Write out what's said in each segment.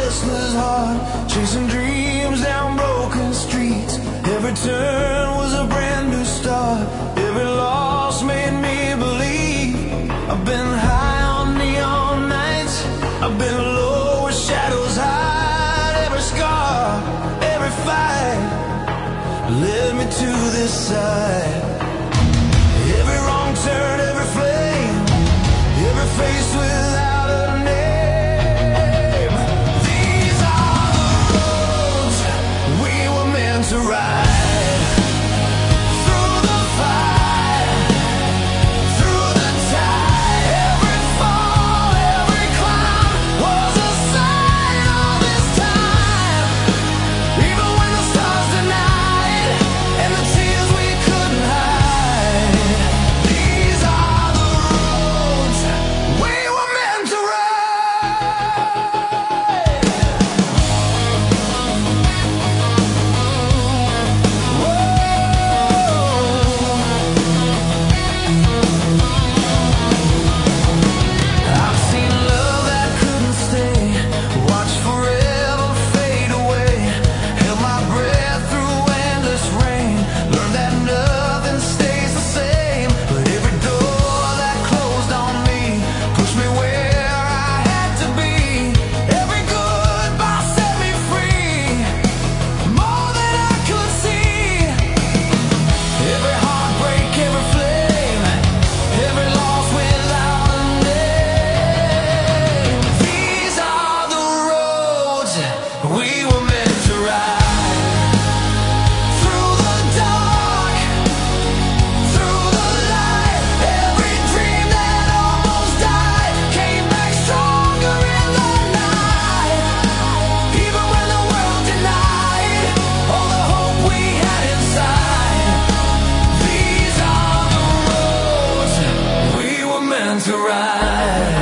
restless heart, chasing dreams down broken streets. Every turn was a brand new start. Every loss made me believe. I've been high on neon nights, I've been low where shadows hide. Every scar, every fight led me to this side. Every wrong turn, every flame, every face without a name. These are the roads we were meant to ride. Through the fire, through the tide. Every fall, every climb was a sign of this time. Even when the stars denied and the tears we couldn't hide. These are the roads we were meant to ride. I've seen love that couldn't stay, watched forever fade away. Held my breath through endless rain, learned that nothing stays the same. But every door that closed on me pushed me where I had to be. Every goodbye set me free, more than I could see. Every heartbreak, every flame, every loss without a name. These are the roads we were meant to ride. Through the dark, through the light. Every dream that almost died came back stronger in the night. Even when the world denied all the hope we had inside. These are the roads we were meant to ride.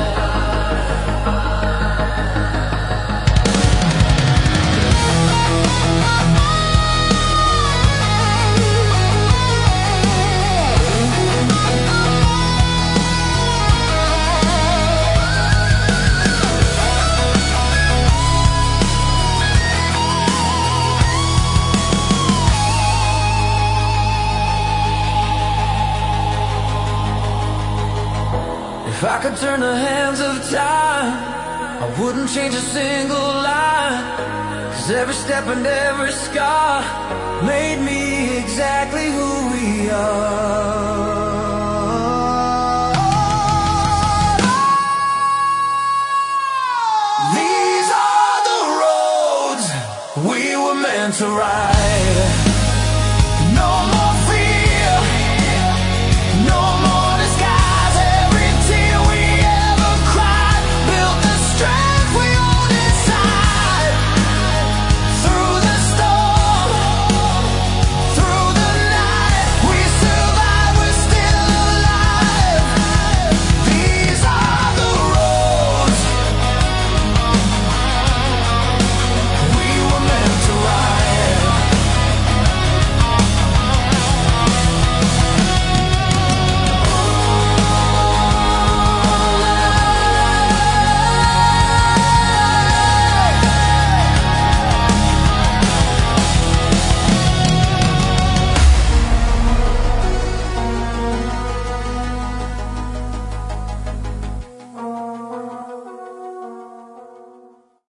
If I could turn the hands of time, I wouldn't change a single line. 'Cause every step and every scar made me exactly who we are. These are the roads we were meant to ride.